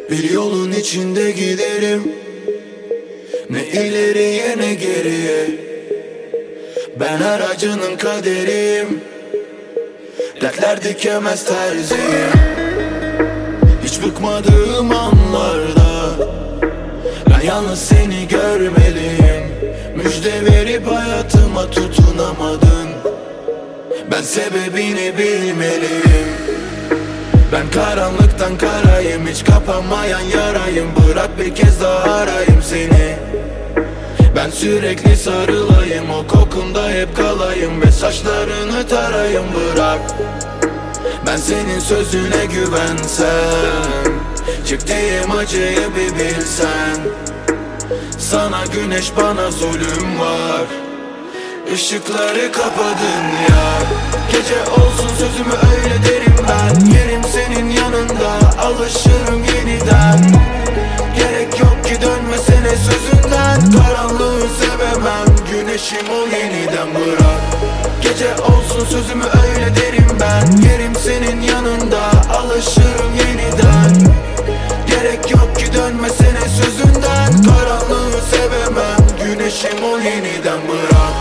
Bir yolun içinde giderim, ne ileriye ne geriye. Ben her acının kaderiyim, dertler dikemez terziyim. Hiç bıkmadığım anlarda ben yalnız seni görmeliyim. Müjde verip hayatıma tutunamadın, ben sebebini bilmeliyim. Ben karanlıktan karayım, hiç kapanmayan yarayım. Bırak bir kez daha arayayım seni. Ben sürekli sarılayım, o kokunda hep kalayım ve saçlarını tarayım. Bırak, ben senin sözüne güvensem, çektiğim acıyı bir bilsen. Sana güneş, bana zulüm var, Işıkları kapadın ya. Gece olsun sözümü öyle derim ben. Yerim senin yanında, alışırım yeniden. Gerek yok ki dönmesene sözünden. Karanlığı sevemem, güneşim ol yeniden. Bırak, gece olsun sözümü öyle derim ben. Yerim senin yanında, alışırım yeniden. Gerek yok ki dönmesene sözünden. Karanlığı sevemem, güneşim ol yeniden. Bırak.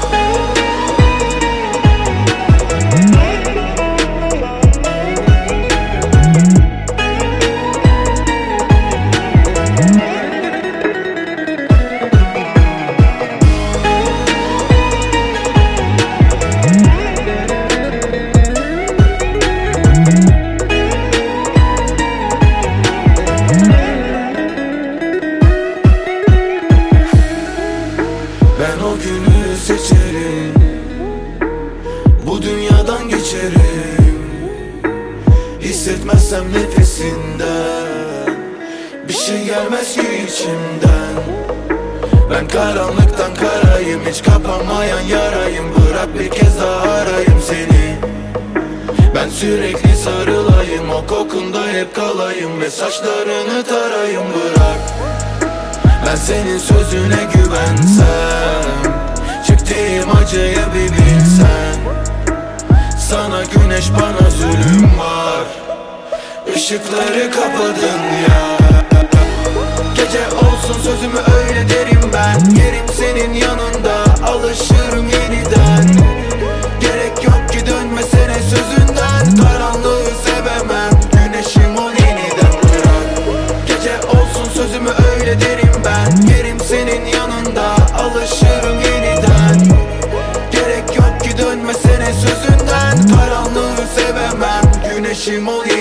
Ben o günü seçerim, bu dünyadan geçerim. Hissetmezsem nefesinden bir şey gelmez ki içimden. Ben karanlıktan karayım, hiç kapanmayan yarayım. Bırak bir kez daha arayayım seni. Ben sürekli sarılayım, o kokunda hep kalayım ve saçlarını tarayım. Bırak, ben senin sözüne güvensem, çektiğim acıyı bir bilsen. Sana güneş, bana zulüm var, Işıkları kapadın ya. Gece olsun sözümü öyle derim ben. Yerim senin yanında, alışırım yeniden. Gerek yok ki dönmesene sözünden. Karanlığı sevemem, güneşim ol yeniden. Bırak, gece olsun sözümü öyle derim ben. Yerim senin yanında, alışırım yeniden. Gerek yok ki dönmesene sözünden. Karanlığı sevemem, güneşim ol yeniden.